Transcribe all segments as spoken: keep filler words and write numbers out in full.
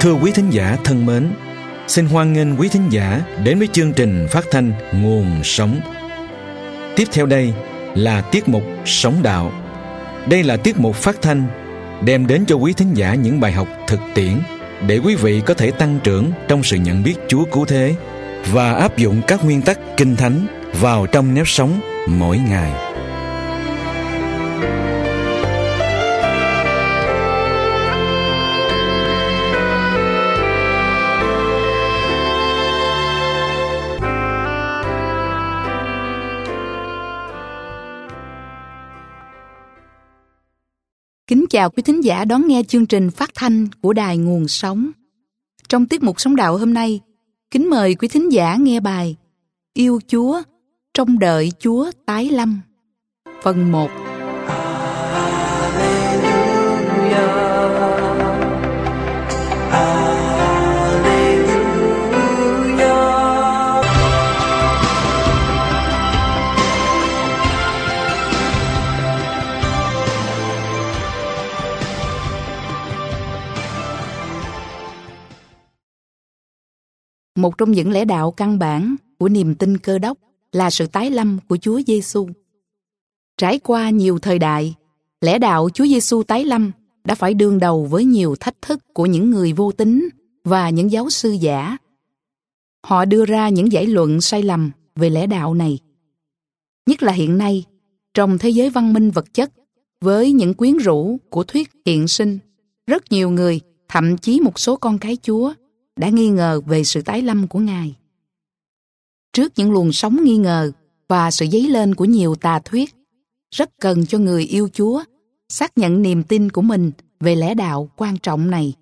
Thưa quý thính giả thân mến, xin hoan nghênh quý thính giả đến với chương trình phát thanh Nguồn Sống. Tiếp theo đây là tiết mục Sống Đạo. Đây là tiết mục phát thanh đem đến cho quý thính giả những bài học thực tiễn để quý vị có thể tăng trưởng trong sự nhận biết Chúa cứu thế và áp dụng các nguyên tắc Kinh Thánh vào trong nếp sống mỗi ngày. Kính chào quý thính giả đón nghe chương trình phát thanh của Đài Nguồn Sống. Trong tiết mục Sống Đạo hôm nay, kính mời quý thính giả nghe bài Yêu Chúa, trông đợi Chúa tái lâm. Phần một. Một trong những lẽ đạo căn bản của niềm tin Cơ Đốc là sự tái lâm của Chúa Giêsu. Trải qua nhiều thời đại, lẽ đạo Chúa Giêsu tái lâm đã phải đương đầu với nhiều thách thức của những người vô tín và những giáo sư giả. Họ đưa ra những giải luận sai lầm về lẽ đạo này. Nhất là hiện nay, trong thế giới văn minh vật chất, với những quyến rũ của thuyết hiện sinh, rất nhiều người, thậm chí một số con cái Chúa, đã nghi ngờ về sự tái lâm của Ngài. Trước những luồng sóng nghi ngờ và sự dấy lên của nhiều tà thuyết, rất cần cho người yêu Chúa xác nhận niềm tin của mình về lẽ đạo quan trọng này.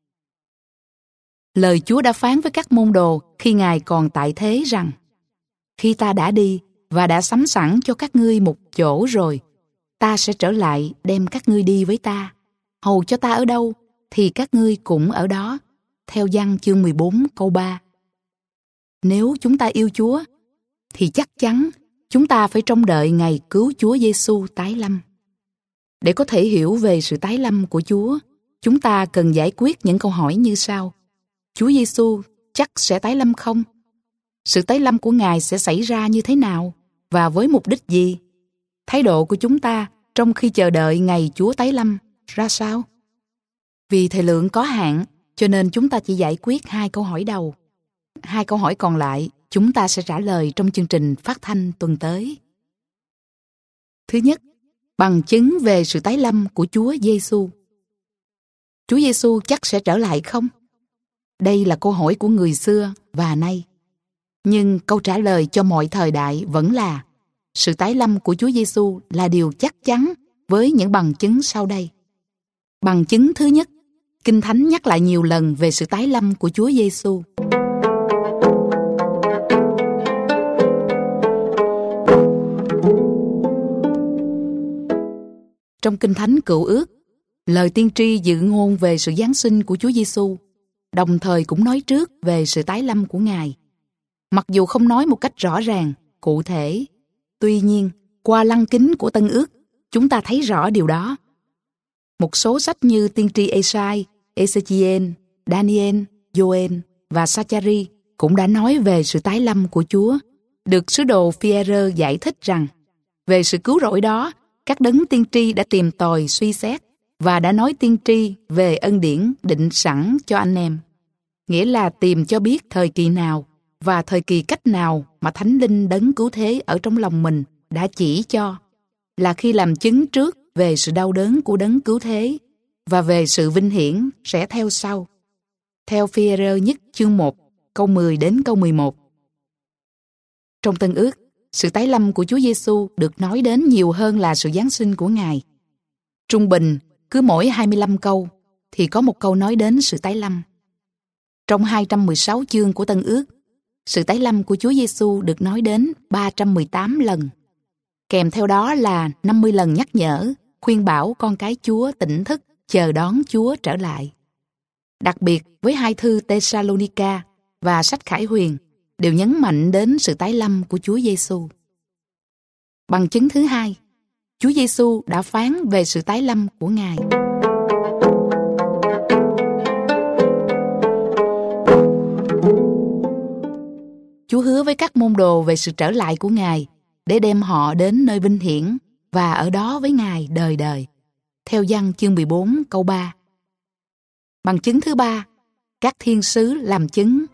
Lời Chúa đã phán với các môn đồ khi Ngài còn tại thế rằng: khi ta đã đi và đã sắm sẵn cho các ngươi một chỗ rồi, ta sẽ trở lại đem các ngươi đi với ta. Hầu cho ta ở đâu thì các ngươi cũng ở đó. Theo Giăng chương mười bốn câu ba. Nếu chúng ta yêu Chúa, thì chắc chắn chúng ta phải trông đợi ngày cứu Chúa Giêsu tái lâm. Để có thể hiểu về sự tái lâm của Chúa, chúng ta cần giải quyết những câu hỏi như sau. Chúa Giêsu chắc sẽ tái lâm không? Sự tái lâm của Ngài sẽ xảy ra như thế nào và với mục đích gì? Thái độ của chúng ta trong khi chờ đợi ngày Chúa tái lâm ra sao? Vì thời lượng có hạn, cho nên chúng ta chỉ giải quyết hai câu hỏi đầu. Hai câu hỏi còn lại chúng ta sẽ trả lời trong chương trình phát thanh tuần tới. Thứ nhất, bằng chứng về sự tái lâm của Chúa Giêsu. Chúa Giêsu chắc sẽ trở lại không? Đây là câu hỏi của người xưa và nay. Nhưng câu trả lời cho mọi thời đại vẫn là sự tái lâm của Chúa Giêsu là điều chắc chắn với những bằng chứng sau đây. Bằng chứng thứ nhất, Kinh Thánh nhắc lại nhiều lần về sự tái lâm của Chúa Giêsu. Trong Kinh Thánh Cựu Ước, lời tiên tri dự ngôn về sự giáng sinh của Chúa Giêsu, đồng thời cũng nói trước về sự tái lâm của Ngài. Mặc dù không nói một cách rõ ràng, cụ thể, tuy nhiên, qua lăng kính của Tân Ước, chúng ta thấy rõ điều đó. Một số sách như tiên tri Ê-sai, Ê-xê-chi-ên, Daniel, Gioan và Sa-cha-ri cũng đã nói về sự tái lâm của Chúa. Được sứ đồ Phi-e-rơ giải thích rằng, về sự cứu rỗi đó, các đấng tiên tri đã tìm tòi suy xét và đã nói tiên tri về ân điển định sẵn cho anh em. Nghĩa là tìm cho biết thời kỳ nào và thời kỳ cách nào mà Thánh Linh đấng cứu thế ở trong lòng mình đã chỉ cho, là khi làm chứng trước về sự đau đớn của đấng cứu thế và về sự vinh hiển sẽ theo sau. Theo Phi-e-rơ nhất chương một, câu mười đến câu mười một. Trong Tân Ước, sự tái lâm của Chúa Giêsu được nói đến nhiều hơn là sự giáng sinh của Ngài. Trung bình, cứ mỗi hai mươi lăm câu thì có một câu nói đến sự tái lâm. Trong hai trăm mười sáu chương của Tân Ước, sự tái lâm của Chúa Giêsu được nói đến ba trăm mười tám lần. Kèm theo đó là năm mươi lần nhắc nhở, khuyên bảo con cái Chúa tỉnh thức, chờ đón Chúa trở lại. Đặc biệt với hai thư Tê-sa-lô-ni-ca và sách Khải Huyền đều nhấn mạnh đến sự tái lâm của Chúa Giêsu. Bằng chứng thứ hai, Chúa Giêsu đã phán về sự tái lâm của Ngài. Chúa hứa với các môn đồ về sự trở lại của Ngài để đem họ đến nơi vinh hiển và ở đó với Ngài đời đời. Theo Giăng chương mười bốn câu ba. Bằng chứng thứ ba, các thiên sứ làm chứng.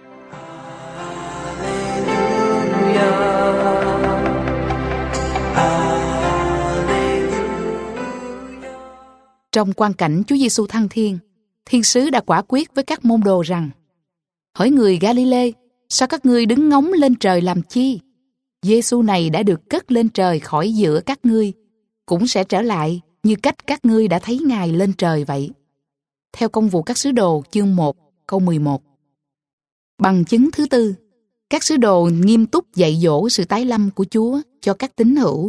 Trong quan cảnh Chúa Giêsu thăng thiên, thiên sứ đã quả quyết với các môn đồ rằng: Hỡi người Ga-li-lê, sao các ngươi đứng ngóng lên trời làm chi? Giêsu này đã được cất lên trời khỏi giữa các ngươi, cũng sẽ trở lại như cách các ngươi đã thấy Ngài lên trời vậy. Theo Công vụ các sứ đồ chương một câu mười một. Bằng chứng thứ tư, các sứ đồ nghiêm túc dạy dỗ sự tái lâm của Chúa cho các tín hữu.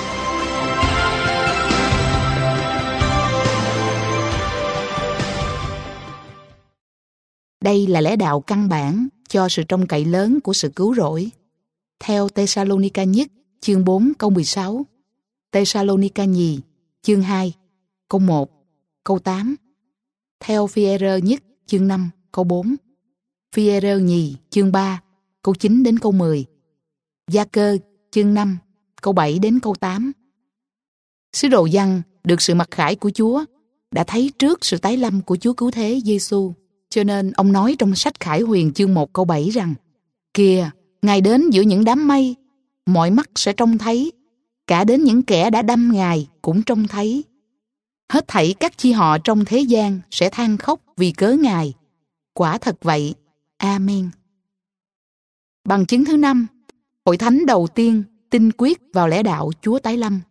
Đây là lẽ đạo căn bản cho sự trông cậy lớn của sự cứu rỗi. Theo Tê-sa-lô-ni-ca nhất chương bốn câu mười sáu, Tê-sa-lô-ni-ca nhì chương hai câu một, câu tám. Theo Phi-e-rơ nhất chương năm câu bốn, Phi-e-rơ nhì chương ba câu chín đến câu mười, Gia-cơ chương năm câu bảy đến câu tám. Sứ đồ Giăng được sự mặc khải của Chúa đã thấy trước sự tái lâm của Chúa Cứu Thế Giêsu, cho nên ông nói trong sách Khải Huyền chương một câu bảy rằng: Kìa, Ngài đến giữa những đám mây, mọi mắt sẽ trông thấy, cả đến những kẻ đã đâm Ngài cũng trông thấy. Hết thảy các chi họ trong thế gian sẽ than khóc vì cớ Ngài. Quả thật vậy. Amen. Bằng chứng thứ năm, hội thánh đầu tiên tin quyết vào lẽ đạo Chúa tái lâm.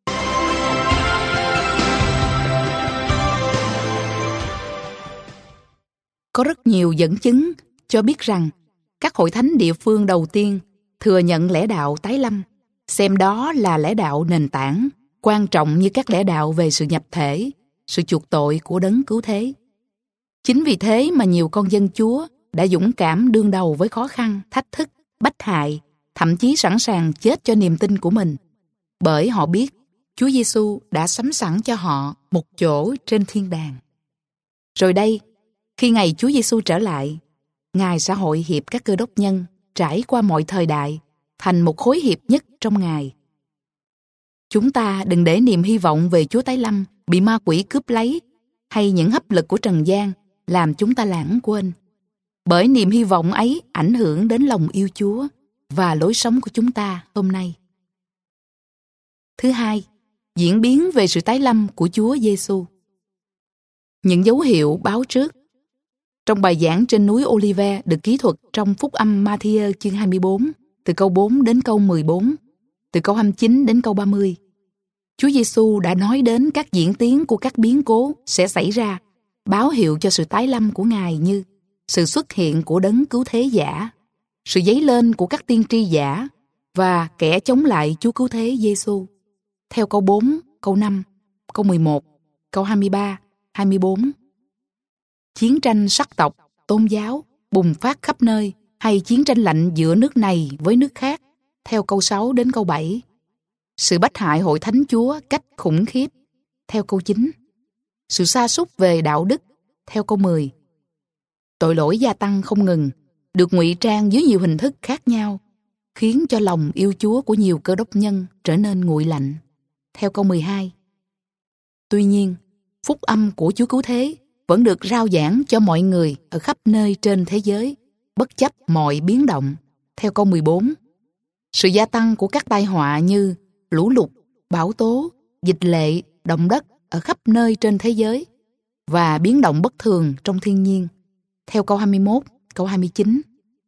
Có rất nhiều dẫn chứng cho biết rằng các hội thánh địa phương đầu tiên thừa nhận lẽ đạo tái lâm, xem đó là lẽ đạo nền tảng, quan trọng như các lẽ đạo về sự nhập thể, sự chuộc tội của đấng cứu thế. Chính vì thế mà nhiều con dân Chúa đã dũng cảm đương đầu với khó khăn, thách thức, bách hại, thậm chí sẵn sàng chết cho niềm tin của mình, bởi họ biết Chúa Giêsu đã sắm sẵn cho họ một chỗ trên thiên đàng. Rồi đây, khi ngày Chúa Giêsu trở lại, Ngài sẽ hội hiệp các cơ đốc nhân trải qua mọi thời đại thành một khối hiệp nhất trong Ngài. Chúng ta đừng để niềm hy vọng về Chúa tái lâm bị ma quỷ cướp lấy, hay những hấp lực của trần gian làm chúng ta lãng quên. Bởi niềm hy vọng ấy ảnh hưởng đến lòng yêu Chúa và lối sống của chúng ta hôm nay. Thứ hai, diễn biến về sự tái lâm của Chúa Giêsu. Những dấu hiệu báo trước. Trong bài giảng trên núi Olive được ký thuật trong Phúc âm Ma-thi-ơ chương hai mươi bốn, từ câu bốn đến câu mười bốn, từ câu hai mươi chín đến câu ba mươi. Chúa Giêsu đã nói đến các diễn tiến của các biến cố sẽ xảy ra, báo hiệu cho sự tái lâm của Ngài như sự xuất hiện của đấng cứu thế giả, sự dấy lên của các tiên tri giả và kẻ chống lại Chúa Cứu Thế Giêsu. Theo câu bốn, câu năm, câu mười một, câu hai mươi ba, hai mươi bốn. Chiến tranh sắc tộc, tôn giáo bùng phát khắp nơi, hay chiến tranh lạnh giữa nước này với nước khác. Theo câu sáu đến câu bảy. Sự bách hại hội thánh Chúa cách khủng khiếp. Theo câu chín. Sự sa sút về đạo đức. Theo câu mười. Tội lỗi gia tăng không ngừng, được ngụy trang dưới nhiều hình thức khác nhau, khiến cho lòng yêu Chúa của nhiều cơ đốc nhân trở nên nguội lạnh. Theo câu mười hai. Tuy nhiên, phúc âm của Chúa Cứu Thế vẫn được rao giảng cho mọi người ở khắp nơi trên thế giới, bất chấp mọi biến động. Theo câu mười bốn. Sự gia tăng của các tai họa như lũ lụt, bão tố, dịch lệ, động đất ở khắp nơi trên thế giới và biến động bất thường trong thiên nhiên. Theo câu hai mươi mốt, câu hai mươi chín.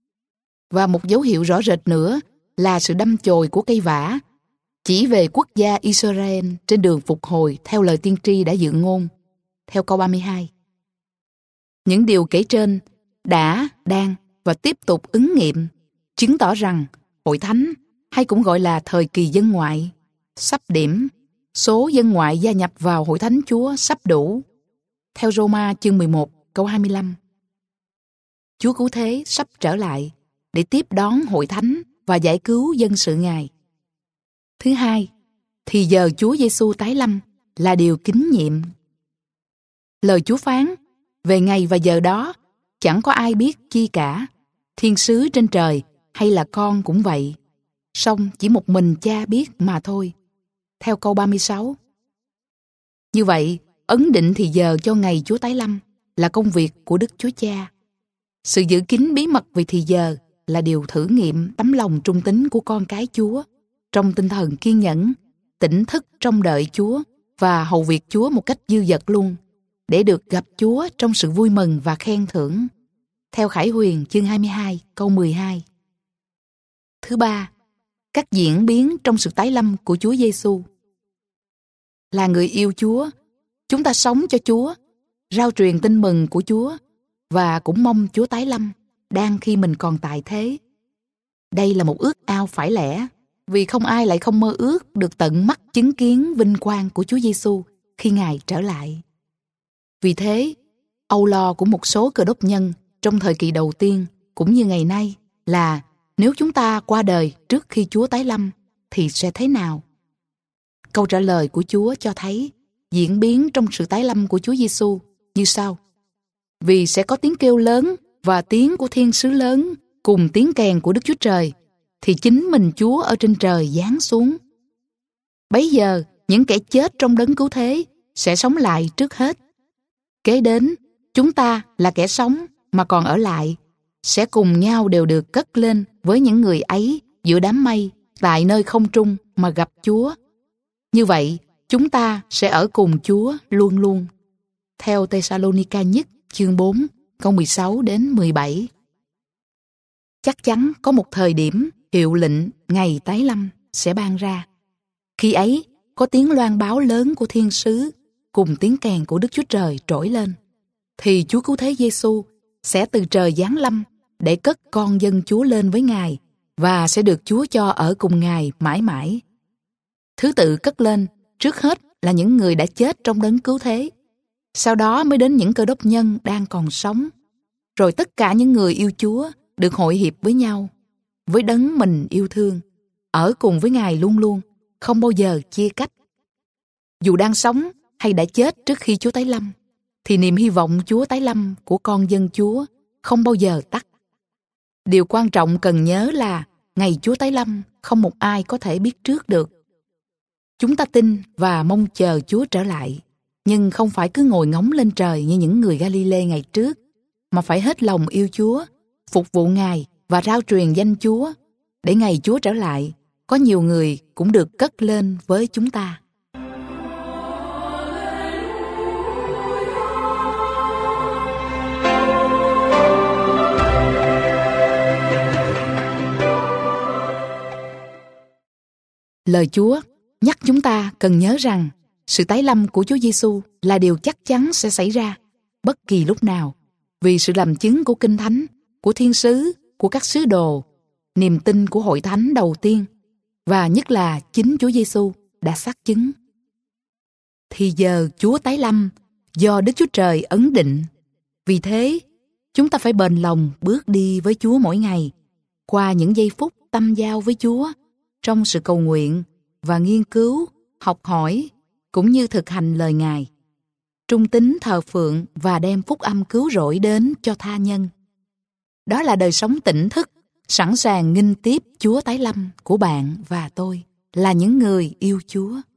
Và một dấu hiệu rõ rệt nữa là sự đâm chồi của cây vả, chỉ về quốc gia Israel trên đường phục hồi theo lời tiên tri đã dự ngôn. Theo câu ba mươi hai. Những điều kể trên đã, đang và tiếp tục ứng nghiệm, chứng tỏ rằng hội thánh, hay cũng gọi là thời kỳ dân ngoại, sắp điểm, số dân ngoại gia nhập vào hội thánh Chúa sắp đủ. Theo Roma chương mười một, câu hai mươi lăm. Chúa Cứu Thế sắp trở lại để tiếp đón hội thánh và giải cứu dân sự Ngài. Thứ hai, thì giờ Chúa Giêsu tái lâm là điều kính nhiệm. Lời Chúa phán về ngày và giờ đó chẳng có ai biết chi cả. Thiên sứ trên trời hay là con cũng vậy. Song chỉ một mình Cha biết mà thôi. Theo câu ba mươi sáu. Như vậy, ấn định thì giờ cho ngày Chúa tái lâm là công việc của Đức Chúa Cha. Sự giữ kín bí mật về thì giờ là điều thử nghiệm tấm lòng trung tín của con cái Chúa trong tinh thần kiên nhẫn, tỉnh thức trông đợi Chúa và hầu việc Chúa một cách dư dật luôn, để được gặp Chúa trong sự vui mừng và khen thưởng. Theo Khải Huyền chương hai mươi hai câu mười hai. Thứ ba, các diễn biến trong sự tái lâm của Chúa Giêsu. Là người yêu Chúa, chúng ta sống cho Chúa, rao truyền tin mừng của Chúa và cũng mong Chúa tái lâm đang khi mình còn tại thế. Đây là một ước ao phải lẽ, vì không ai lại không mơ ước được tận mắt chứng kiến vinh quang của Chúa Giêsu khi Ngài trở lại. Vì thế, âu lo của một số Cơ Đốc nhân trong thời kỳ đầu tiên cũng như ngày nay là nếu chúng ta qua đời trước khi Chúa tái lâm thì sẽ thế nào? Câu trả lời của Chúa cho thấy diễn biến trong sự tái lâm của Chúa Giêsu như sau: vì sẽ có tiếng kêu lớn và tiếng của thiên sứ lớn cùng tiếng kèn của Đức Chúa Trời, thì chính mình Chúa ở trên trời giáng xuống. Bấy giờ những kẻ chết trong đấng cứu thế sẽ sống lại trước hết. Kế đến, chúng ta là kẻ sống mà còn ở lại sẽ cùng nhau đều được cất lên với những người ấy giữa đám mây tại nơi không trung mà gặp Chúa. Như vậy, chúng ta sẽ ở cùng Chúa luôn luôn. Theo Tê-sa-lô-ni-ca nhất chương bốn câu mười sáu đến mười bảy. Chắc chắn có một thời điểm hiệu lệnh ngày tái lâm sẽ ban ra. Khi ấy, có tiếng loan báo lớn của thiên sứ cùng tiếng kèn của Đức Chúa Trời trỗi lên, thì Chúa Cứu Thế Giêsu sẽ từ trời giáng lâm để cất con dân Chúa lên với Ngài và sẽ được Chúa cho ở cùng Ngài mãi mãi. Thứ tự cất lên trước hết là những người đã chết trong đấng cứu thế, sau đó mới đến những Cơ Đốc nhân đang còn sống, rồi tất cả những người yêu Chúa được hội hiệp với nhau, với đấng mình yêu thương, ở cùng với Ngài luôn luôn, không bao giờ chia cách. Dù đang sống hay đã chết trước khi Chúa tái lâm, thì niềm hy vọng Chúa tái lâm của con dân Chúa không bao giờ tắt. Điều quan trọng cần nhớ là ngày Chúa tái lâm không một ai có thể biết trước được. Chúng ta tin và mong chờ Chúa trở lại, nhưng không phải cứ ngồi ngóng lên trời như những người Ga-li-lê ngày trước, mà phải hết lòng yêu Chúa, phục vụ Ngài và rao truyền danh Chúa, để ngày Chúa trở lại, có nhiều người cũng được cất lên với chúng ta. Lời Chúa nhắc chúng ta cần nhớ rằng sự tái lâm của Chúa Giêsu là điều chắc chắn sẽ xảy ra bất kỳ lúc nào, vì sự làm chứng của Kinh Thánh, của thiên sứ, của các sứ đồ, niềm tin của hội thánh đầu tiên và nhất là chính Chúa Giêsu đã xác chứng. Thì giờ Chúa tái lâm do Đức Chúa Trời ấn định. Vì thế, chúng ta phải bền lòng bước đi với Chúa mỗi ngày, qua những giây phút tâm giao với Chúa, trong sự cầu nguyện và nghiên cứu, học hỏi, cũng như thực hành lời Ngài, trung tín thờ phượng và đem phúc âm cứu rỗi đến cho tha nhân. Đó là đời sống tỉnh thức, sẵn sàng nghinh tiếp Chúa tái lâm của bạn và tôi, là những người yêu Chúa.